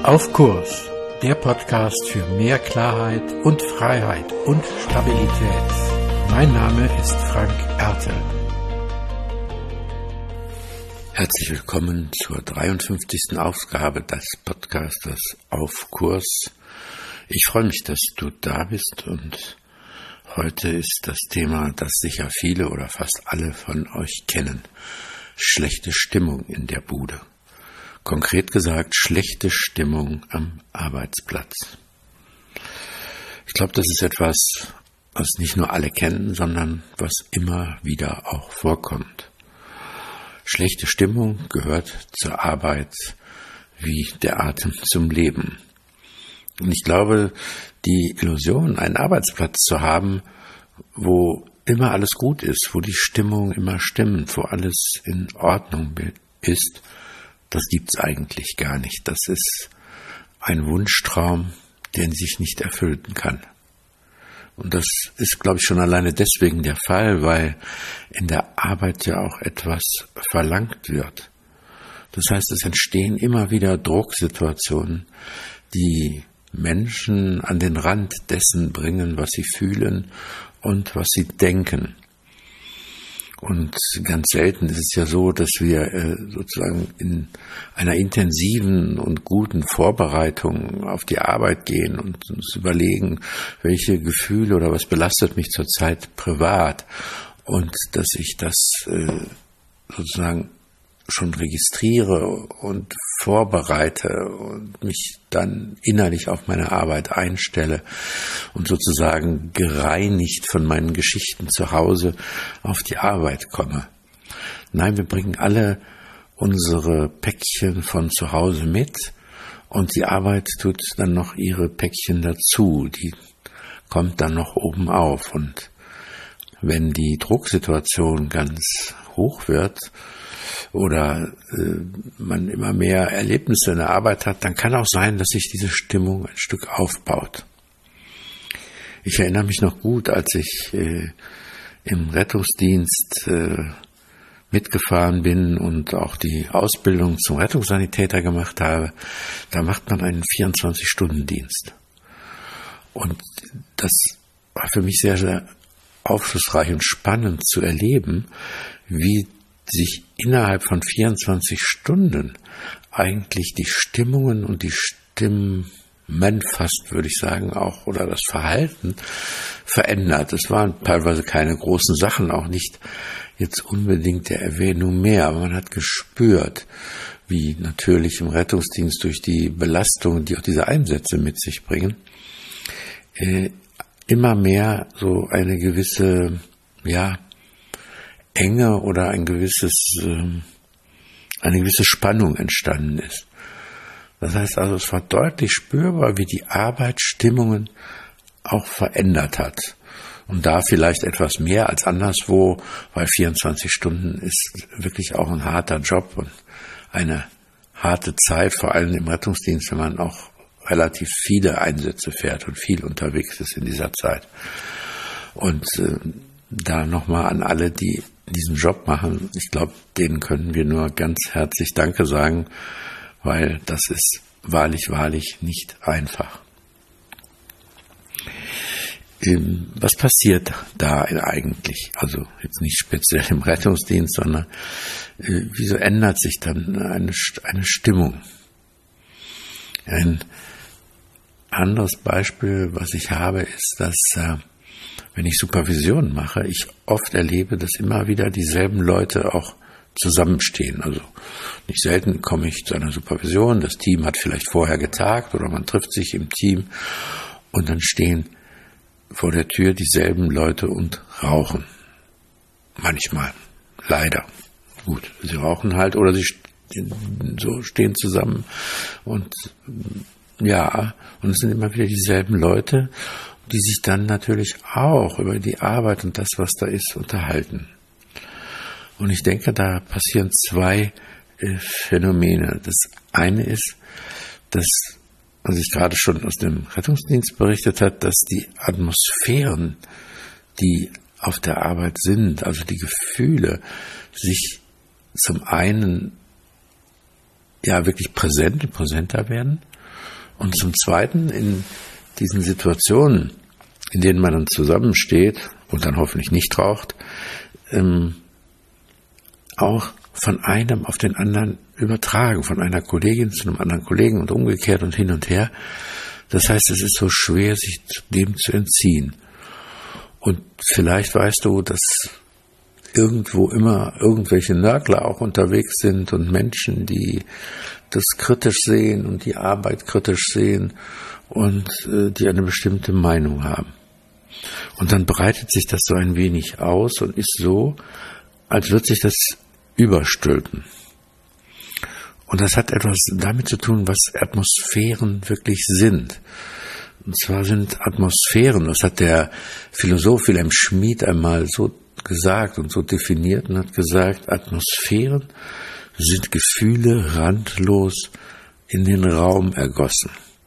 Auf Kurs, der Podcast für mehr Klarheit und Freiheit und Stabilität. Mein Name ist Frank Ertel. Herzlich willkommen zur 53. Ausgabe des Podcasters Auf Kurs. Ich freue mich, dass du da bist, und heute ist das Thema, das sicher viele oder fast alle von euch kennen: schlechte Stimmung in der Bude. Konkret gesagt, schlechte Stimmung am Arbeitsplatz. Ich glaube, das ist etwas, was nicht nur alle kennen, sondern was immer wieder auch vorkommt. Schlechte Stimmung gehört zur Arbeit wie der Atem zum Leben. Und ich glaube, die Illusion, einen Arbeitsplatz zu haben, wo immer alles gut ist, wo die Stimmung immer stimmt, wo alles in Ordnung ist, das gibt's eigentlich gar nicht. Das ist ein Wunschtraum, der sich nicht erfüllen kann. Und das ist, glaube ich, schon alleine deswegen der Fall, weil in der Arbeit ja auch etwas verlangt wird. Das heißt, es entstehen immer wieder Drucksituationen, die Menschen an den Rand dessen bringen, was sie fühlen und was sie denken. Und ganz selten ist es ja so, dass wir sozusagen in einer intensiven und guten Vorbereitung auf die Arbeit gehen und uns überlegen, welche Gefühle oder was belastet mich zurzeit privat, und dass ich das sozusagen schon registriere und vorbereite und mich dann innerlich auf meine Arbeit einstelle und sozusagen gereinigt von meinen Geschichten zu Hause auf die Arbeit komme. Nein, wir bringen alle unsere Päckchen von zu Hause mit, und die Arbeit tut dann noch ihre Päckchen dazu, die kommt dann noch oben auf. Und wenn die Drucksituation ganz hoch wird oder man immer mehr Erlebnisse in der Arbeit hat, dann kann auch sein, dass sich diese Stimmung ein Stück aufbaut. Ich erinnere mich noch gut, als ich im Rettungsdienst mitgefahren bin und auch die Ausbildung zum Rettungssanitäter gemacht habe. Da macht man einen 24-Stunden-Dienst. Und das war für mich sehr, sehr aufschlussreich und spannend zu erleben, wie sich innerhalb von 24 Stunden eigentlich die Stimmungen und die Stimmen fast, würde ich sagen, auch, oder das Verhalten verändert. Es waren teilweise keine großen Sachen, auch nicht jetzt unbedingt der Erwähnung mehr, aber man hat gespürt, wie natürlich im Rettungsdienst durch die Belastung, die auch diese Einsätze mit sich bringen, immer mehr so eine gewisse, Enge oder eine gewisse Spannung entstanden ist. Das heißt also, es war deutlich spürbar, wie die Arbeit Stimmungen auch verändert hat. Und da vielleicht etwas mehr als anderswo, weil 24 Stunden ist wirklich auch ein harter Job und eine harte Zeit, vor allem im Rettungsdienst, wenn man auch relativ viele Einsätze fährt und viel unterwegs ist in dieser Zeit. Und da nochmal an alle, die diesen Job machen, ich glaube, denen können wir nur ganz herzlich Danke sagen, weil das ist wahrlich, wahrlich nicht einfach. Was passiert da eigentlich? Also jetzt nicht speziell im Rettungsdienst, sondern wieso ändert sich dann eine Stimmung? Ein anderes Beispiel, was ich habe, ist, dass wenn ich Supervision mache, ich oft erlebe, dass immer wieder dieselben Leute auch zusammenstehen. Also nicht selten komme ich zu einer Supervision, das Team hat vielleicht vorher getagt oder man trifft sich im Team und dann stehen vor der Tür dieselben Leute und rauchen. Manchmal, leider. Gut, sie rauchen halt oder sie stehen zusammen und und es sind immer wieder dieselben Leute, die sich dann natürlich auch über die Arbeit und das, was da ist, unterhalten. Und ich denke, da passieren zwei Phänomene. Das eine ist, dass, was ich gerade schon aus dem Rettungsdienst berichtet habe, dass die Atmosphären, die auf der Arbeit sind, also die Gefühle, sich zum einen wirklich präsenter werden Und zum Zweiten, in diesen Situationen, in denen man dann zusammensteht und dann hoffentlich nicht raucht, auch von einem auf den anderen übertragen, von einer Kollegin zu einem anderen Kollegen und umgekehrt und hin und her. Das heißt, es ist so schwer, sich dem zu entziehen. Und vielleicht weißt du, dass irgendwo immer irgendwelche Nörgler auch unterwegs sind und Menschen, die das kritisch sehen und die Arbeit kritisch sehen und die eine bestimmte Meinung haben. Und dann breitet sich das so ein wenig aus und ist so, als würde sich das überstülpen. Und das hat etwas damit zu tun, was Atmosphären wirklich sind. Und zwar sind Atmosphären, das hat der Philosoph Wilhelm Schmid einmal so gesagt und so definiert und hat gesagt, Atmosphären sind Gefühle randlos in den Raum ergossen.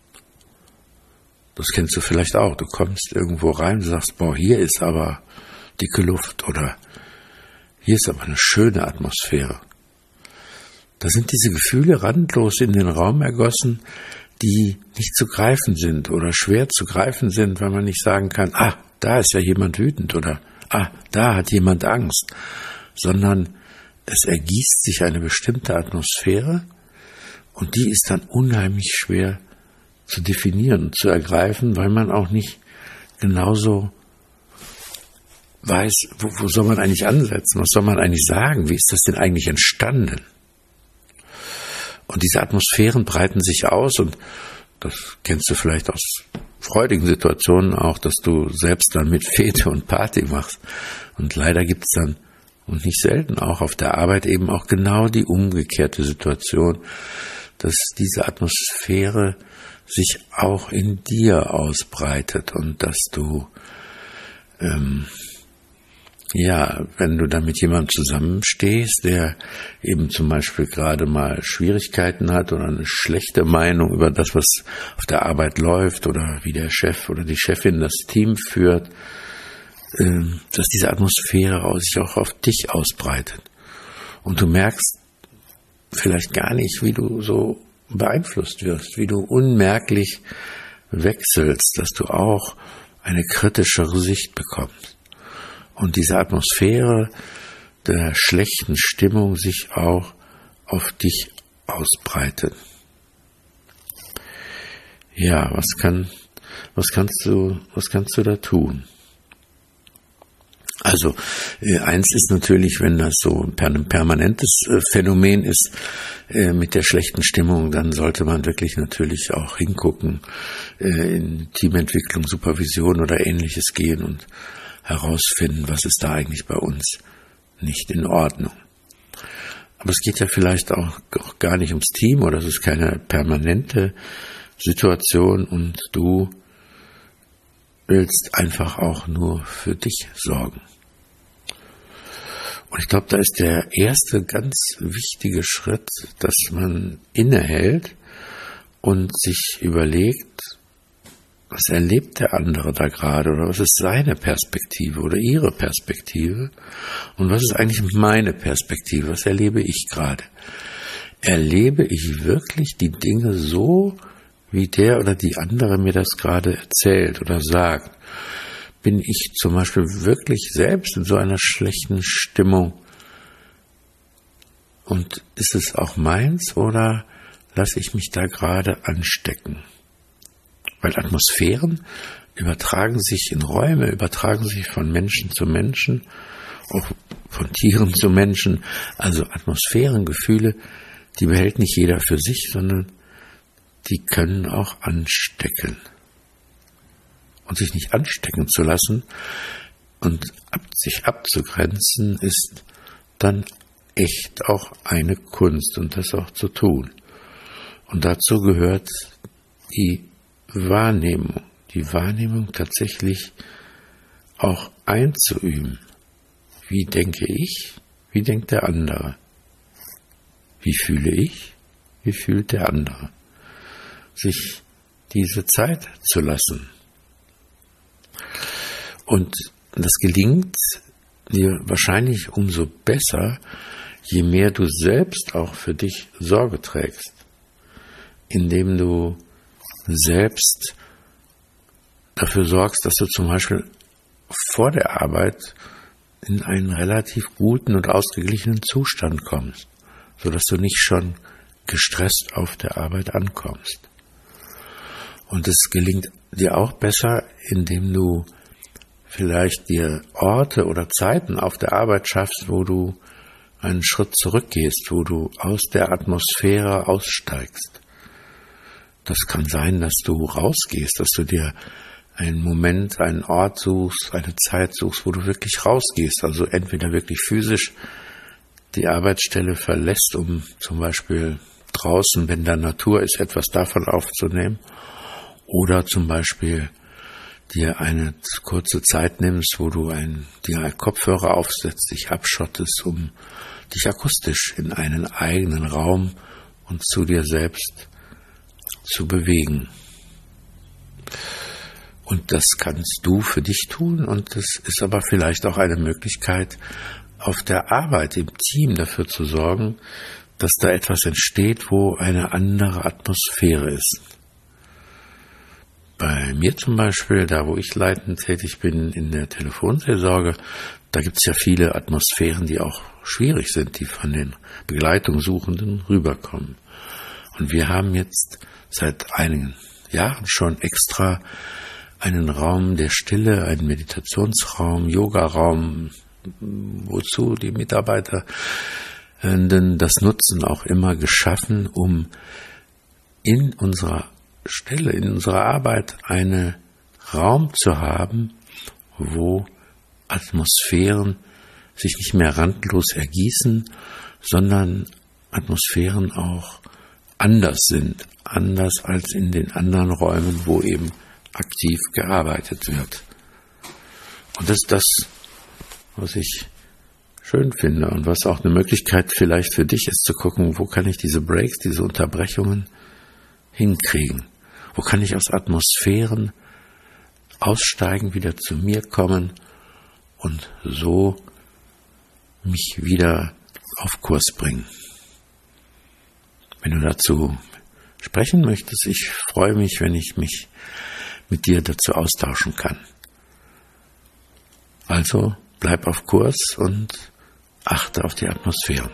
Das kennst du vielleicht auch. Du kommst irgendwo rein und sagst, boah, hier ist aber dicke Luft oder hier ist aber eine schöne Atmosphäre. Da sind diese Gefühle randlos in den Raum ergossen, die nicht zu greifen sind oder schwer zu greifen sind, weil man nicht sagen kann, da ist ja jemand wütend oder da hat jemand Angst, sondern es ergießt sich eine bestimmte Atmosphäre und die ist dann unheimlich schwer zu definieren und zu ergreifen, weil man auch nicht genauso weiß, wo soll man eigentlich ansetzen, was soll man eigentlich sagen, wie ist das denn eigentlich entstanden? Und diese Atmosphären breiten sich aus und das kennst du vielleicht aus freudigen Situationen auch, dass du selbst dann mit Fete und Party machst. Und leider gibt es dann, und nicht selten auch auf der Arbeit, eben auch genau die umgekehrte Situation, dass diese Atmosphäre sich auch in dir ausbreitet und dass du, wenn du dann mit jemandem zusammenstehst, der eben zum Beispiel gerade mal Schwierigkeiten hat oder eine schlechte Meinung über das, was auf der Arbeit läuft oder wie der Chef oder die Chefin das Team führt, dass diese Atmosphäre sich auch auf dich ausbreitet. Und du merkst vielleicht gar nicht, wie du so beeinflusst wirst, wie du unmerklich wechselst, dass du auch eine kritischere Sicht bekommst. Und diese Atmosphäre der schlechten Stimmung sich auch auf dich ausbreitet. Ja, was kannst du da tun? Also, eins ist natürlich, wenn das so ein permanentes Phänomen ist mit der schlechten Stimmung, dann sollte man wirklich natürlich auch hingucken, in Teamentwicklung, Supervision oder Ähnliches gehen und herausfinden, was ist da eigentlich bei uns nicht in Ordnung. Aber es geht ja vielleicht auch gar nicht ums Team oder es ist keine permanente Situation und du willst einfach auch nur für dich sorgen. Und ich glaube, da ist der erste ganz wichtige Schritt, dass man innehält und sich überlegt, was erlebt der andere da gerade oder was ist seine Perspektive oder ihre Perspektive und was ist eigentlich meine Perspektive, was erlebe ich gerade? Erlebe ich wirklich die Dinge so, wie der oder die andere mir das gerade erzählt oder sagt? Bin ich zum Beispiel wirklich selbst in so einer schlechten Stimmung und ist es auch meins oder lasse ich mich da gerade anstecken? Weil Atmosphären übertragen sich in Räume, übertragen sich von Menschen zu Menschen, auch von Tieren zu Menschen. Also Atmosphärengefühle, die behält nicht jeder für sich, sondern die können auch anstecken. Und sich nicht anstecken zu lassen und sich abzugrenzen, ist dann echt auch eine Kunst und das auch zu tun. Und dazu gehört die Wahrnehmung tatsächlich auch einzuüben. Wie denke ich? Wie denkt der andere? Wie fühle ich? Wie fühlt der andere? Sich diese Zeit zu lassen. Und das gelingt dir wahrscheinlich umso besser, je mehr du selbst auch für dich Sorge trägst, indem du selbst dafür sorgst, dass du zum Beispiel vor der Arbeit in einen relativ guten und ausgeglichenen Zustand kommst, sodass du nicht schon gestresst auf der Arbeit ankommst. Und es gelingt dir auch besser, indem du vielleicht dir Orte oder Zeiten auf der Arbeit schaffst, wo du einen Schritt zurückgehst, wo du aus der Atmosphäre aussteigst. Das kann sein, dass du rausgehst, dass du dir einen Moment, einen Ort suchst, eine Zeit suchst, wo du wirklich rausgehst, also entweder wirklich physisch die Arbeitsstelle verlässt, um zum Beispiel draußen, wenn da Natur ist, etwas davon aufzunehmen, oder zum Beispiel dir eine kurze Zeit nimmst, wo du dir einen Kopfhörer aufsetzt, dich abschottest, um dich akustisch in einen eigenen Raum und zu dir selbst zu bewegen. Und das kannst du für dich tun, und das ist aber vielleicht auch eine Möglichkeit, auf der Arbeit im Team dafür zu sorgen, dass da etwas entsteht, wo eine andere Atmosphäre ist. Bei mir zum Beispiel, da wo ich leitend tätig bin in der Telefonseelsorge, da gibt es ja viele Atmosphären, die auch schwierig sind, die von den Begleitungssuchenden rüberkommen. Und wir haben jetzt seit einigen Jahren schon extra einen Raum der Stille, einen Meditationsraum, Yogaraum, wozu die Mitarbeiter das nutzen, auch immer geschaffen, um in unserer Stelle, in unserer Arbeit einen Raum zu haben, wo Atmosphären sich nicht mehr randlos ergießen, sondern Atmosphären auch anders sind, anders als in den anderen Räumen, wo eben aktiv gearbeitet wird. Und das ist das, was ich schön finde und was auch eine Möglichkeit vielleicht für dich ist, zu gucken, wo kann ich diese Breaks, diese Unterbrechungen hinkriegen? Wo kann ich aus Atmosphären aussteigen, wieder zu mir kommen und so mich wieder auf Kurs bringen? Wenn du dazu sprechen möchtest, ich freue mich, wenn ich mich mit dir dazu austauschen kann. Also bleib auf Kurs und achte auf die Atmosphären.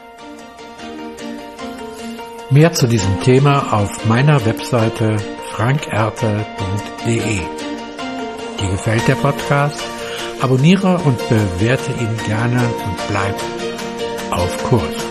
Mehr zu diesem Thema auf meiner Webseite frankerte.de. Dir gefällt der Podcast? Abonniere und bewerte ihn gerne und bleib auf Kurs.